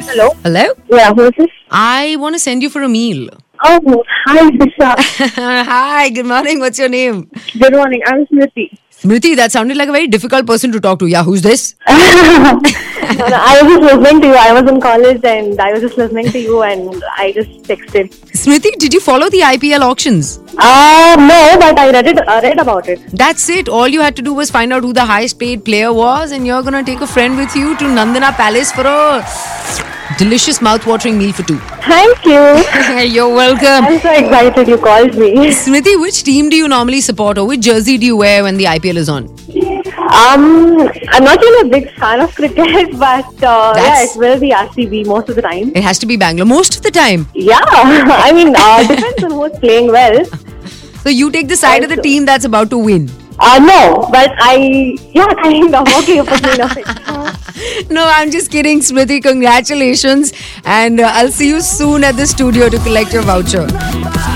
Hello? Hello? Yeah, who is this? I want to send you for a meal. Oh, hi, Disha. Hi, good morning. What's your name? Good morning. I'm Smriti. Smriti, that sounded like a very difficult person to talk to. Yeah, who's this? I was just listening to you. I was in college and I was just listening to you and I just texted. Smriti, did you follow the IPL auctions? No, but I read about it. That's it. All you had to do was find out who the highest paid player was, and you're gonna take a friend with you to Nandana Palace for a delicious mouth-watering meal for two. Thank you. You're welcome. I'm so excited you called me. Smriti, which team do you normally support, or which jersey do you wear when the IPL is on? I'm not really a big fan of cricket, but yeah, it will be RCB most of the time. It has to be Bangalore most of the time. Yeah, I mean, depends on who's playing well. So you take the side of the team that's about to win. No, but kind of. Okay, you put me in a fit. No, I'm just kidding, Smriti. Congratulations. And I'll see you soon at the studio to collect your voucher.